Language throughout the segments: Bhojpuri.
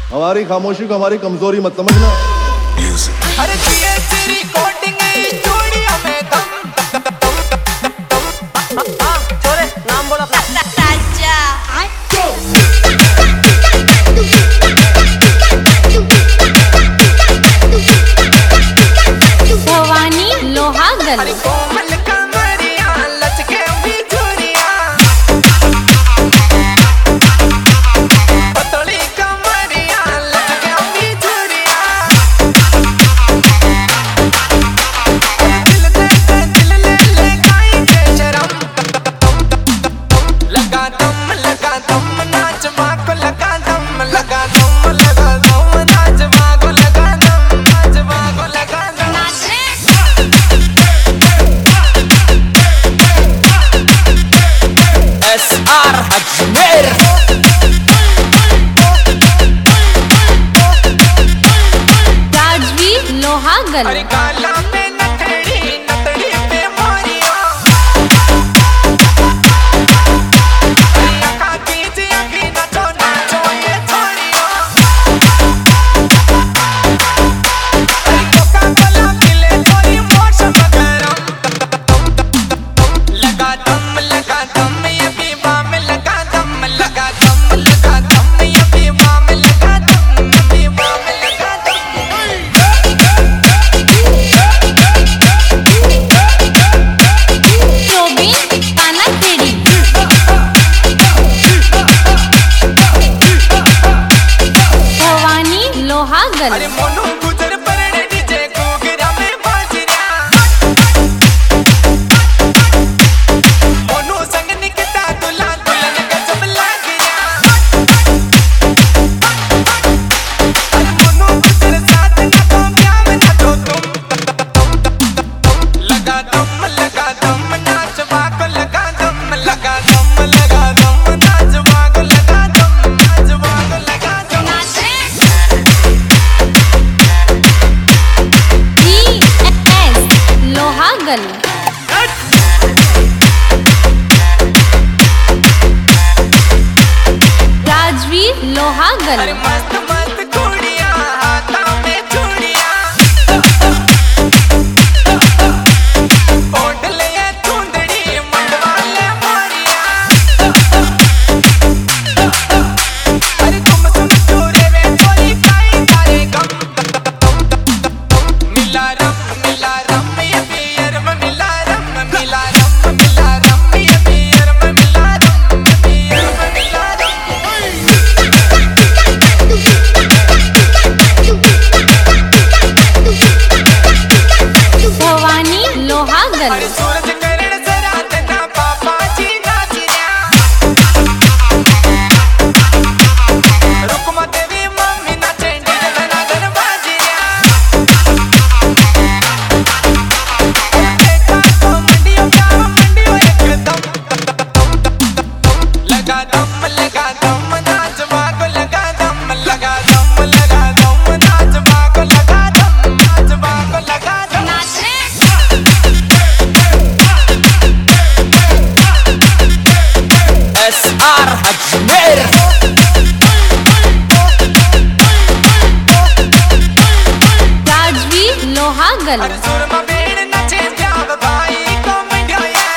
हमारी खामोशी को हमारी कमजोरी मत समझना। अरे तेरी कोटिंग स्टूडियो में छोरे नाम बोला भवानी लोहागल। अरे कोमल कमरिया लचके बिजुरिया पतली कमरिया लचके बिजुरिया दिल ले ले गाई के शरम लगा दम नाच माको लगा दम नाच माको लगा दम SR अजमेर राजवीर लोहागल। अरे काला पे नथड़ी पे मोरिया अरे आका कीजिए अभी नाचो ये छोड़िया अरे कोका कोला मिले थोड़ी मौसम गरम लगा दम ये भी बाम लगा दम ये भी बाम लगा दम शोभिन पानाखेड़ी। भवानी लोहागल। अरे मोनू गुजर परड़े डीजे घूघरा में बाजरिया मोनू संग निकता दुल्हन गजब लाग गया अरे मोनू गुजर साथ ना तो प्यार में ना तो तुम लगा दम नाच वाको लगा दम नाच वाको लगा दम ES लोहागल। राजवीर लोहागल। अरे मस्त कुड़िया हाथा में चूड़िया ओढ़ ले ये चुंदड़ी मंडवाले मोरिया अरे तुम सुन चोरे में कोई काई तारे गम मिला रम ये पियर में मिला रम ये पियर में मिला रम भवानी लोहागल। अरे सूरज करण सरात ना पापा जी नाचिया रुकमा देवी मम्मी नाचे डीजे ना गरबाजिया देखा तो मंडियों एकदम लगा दम नाच वाको लगा दम नाच वाको लगा दम SR अजमेर राजवीर लोहागल। अरे सुरमा बेड़ नचे प्याव भाई को मिठाया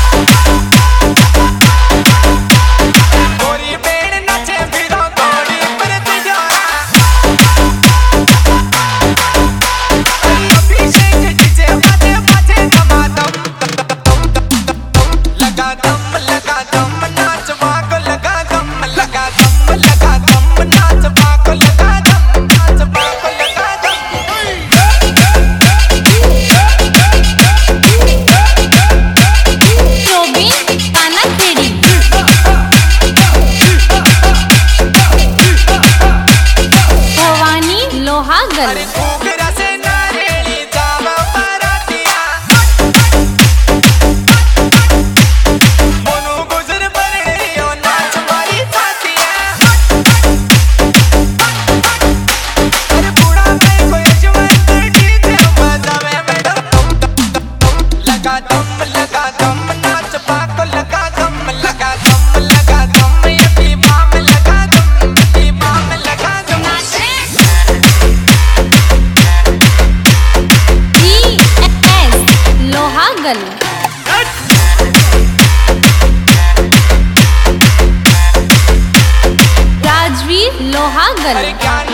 गोरी बेड़ नचे फिरो गोरी पर तिजोरा अभिषेक डीजे बाजे धमाधम लगा दम नाच वाको लगा दम नाच वाको लगा दम शोभिन पानाखेड़ी। भवानी लोहागल। अरे घूघरा से नारेली जावा परातिया मोनू गुजर बरड़ियो नाच मारी साथिया अरे बूढ़ा मैं कोई जवान डीजे बजावे मैडम लगा दम नाच पाको लगा दम ये भी माम लगा दम नाच लोहागल अरे ज्ञान